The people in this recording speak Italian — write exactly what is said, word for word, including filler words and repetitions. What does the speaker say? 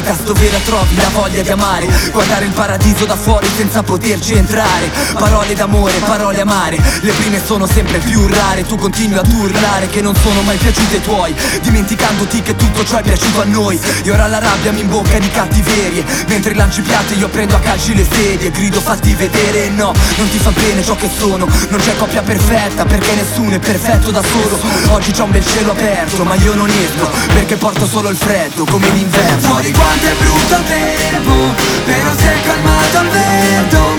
Veritas dove la trovi la voglia di amare, guardare il paradiso da fuori senza poterci entrare. Parole d'amore, parole amare, le prime sono sempre più rare. Tu continui ad urlare che non sono mai piaciute ai tuoi, dimenticandoti che tutto ciò è piaciuto a noi. E ora la rabbia mi imbocca di cattiverie, mentre lanci piatti io prendo a calci le sedie. Grido fatti vedere, no, non ti fa bene ciò che sono. Non c'è coppia perfetta perché nessuno è perfetto da solo. Oggi c'è un bel cielo aperto ma io non esco perché porto solo il freddo come l'inverno. Fuori quanto è brutto il tempo, però si è calmato il vento.